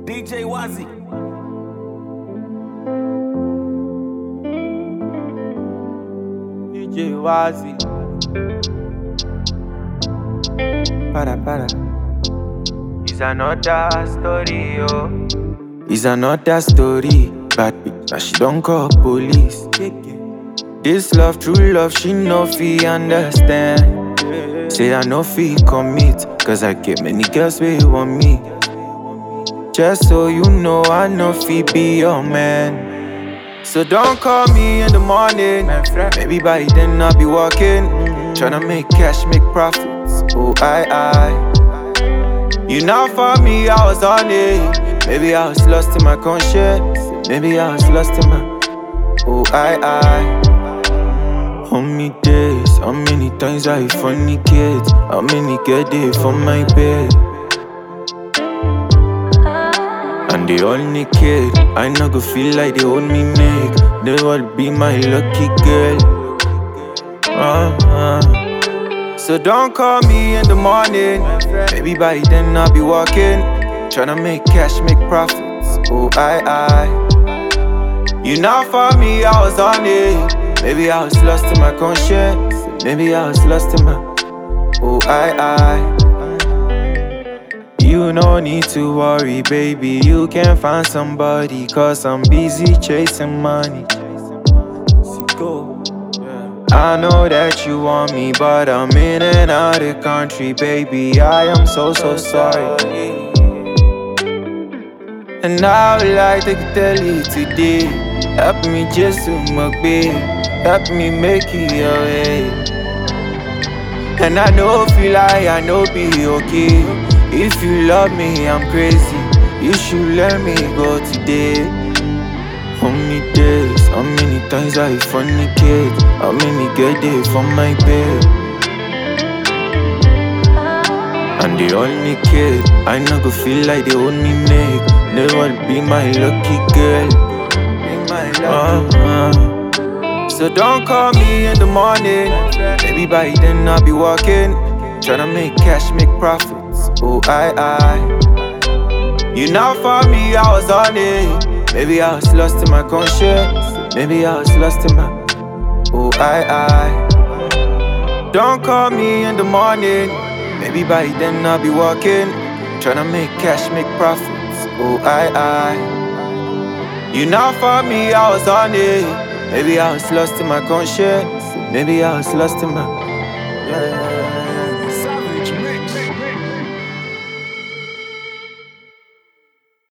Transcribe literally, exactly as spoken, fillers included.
D J Wazzy. D J Wazzy. Para, para. It's another story, yo. It's another story. Bad bitch, now she don't call police. This love, true love, she no fi understand. Say I no fi commit, cause I get many girls where you want me. Just so you know, I no fi be your man. So don't call me in the morning. Maybe by then I'll be walking. Tryna make cash, make profits. Oh, I, I. You know for me, I was on it. Maybe I was lost in my conscience. Maybe I was lost in my. Oh, I, I. How many days, how many times I funny kids? How many get it from my bed? And they all naked. I no go feel like they hold me neck. They all be my lucky girl. uh-huh. So don't call me in the morning. Maybe by then I'll be walking. Tryna make cash, make profits. Oh, I, I. You know for me, I was on it. Maybe I was lost in my conscience. Maybe I was lost in my. Oh, I, I. You no need to worry, baby. You can find somebody, cause I'm busy chasing money. I know that you want me, but I'm in and out of the country, baby. I am so, so sorry. And I would like to tell you today, help me just to my babe. Help me make it your way. And I know feel like I know be okay. If you love me, I'm crazy. You should let me go today. How many days, how many times I fornicate? How many get it from my bed? And they all naked. I no go feel like they hold me neck. They all be my lucky girl. Be my lucky uh-huh. So don't call me in the morning. Maybe by then I'll be walking. Tryna make cash, make profits. Oh, I, I. You know for me, I was on it. Maybe I was lost in my conscience. Maybe I was lost in my. Oh, I, I. Don't call me in the morning. Maybe by then I'll be walking. Tryna make cash, make profits. Oh, I, I. You know for me, I was on it. Maybe I was lost in my conscience. Maybe I was lost in my. Yeah, yeah, yeah.